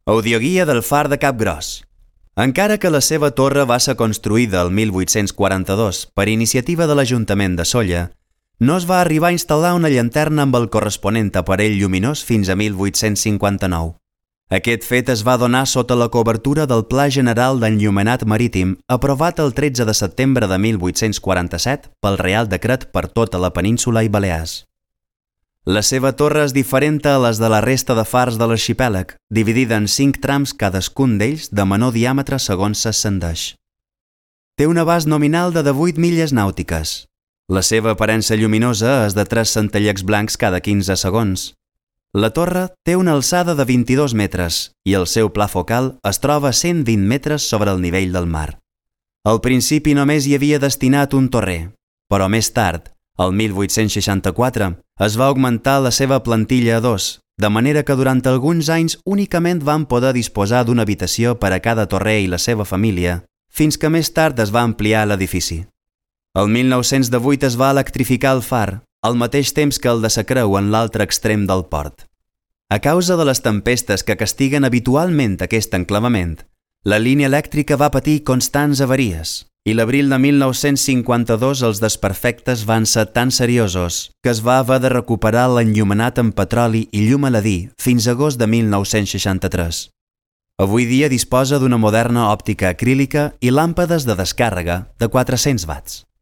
Audioguia del Far de Capgròs. Encara que la seva torre va ser construïda el 1842 per iniciativa de l'Ajuntament de Sóller, no es va arribar a instal·lar una llanterna amb el corresponent aparell lluminós fins a 1859. Aquest fet es va donar sota la cobertura del Pla General d'Enllumenat Marítim aprovat el 13 de setembre de 1847 pel Reial Decret per tota la península i Balears. La seva torre és diferent a les de la resta de fars de l'arxipèlag, dividida en 5 trams cadascun d'ells de menor diàmetre segons s'ascendeix. Té un abast nominal de 18 milles nàutiques. La seva aparença lluminosa és de 3 centellecs blancs cada 15 segons. La torre té una alçada de 22 metres i el seu pla focal es troba a 120 metres sobre el nivell del mar. Al principi només hi havia destinat un torrer, però més tard, el 1864, es va augmentar la seva plantilla a 2, de manera que durant alguns anys únicament van poder disposar d'una habitació per a cada torrer i la seva família, fins que més tard es va ampliar l'edifici. El 1908 es va electrificar el far, al mateix temps que el de sa creu en l'altre extrem del port. A causa de les tempestes que castiguen habitualment aquest enclavament, la línia elèctrica va patir constants avaries, i l'abril de 1952 els desperfectes van ser tan seriosos que es va haver de recuperar l'enllumenat amb petroli i llum aladí fins a agost de 1963. Avui dia disposa d'una moderna òptica acrílica i làmpades de descàrrega de 400 watts.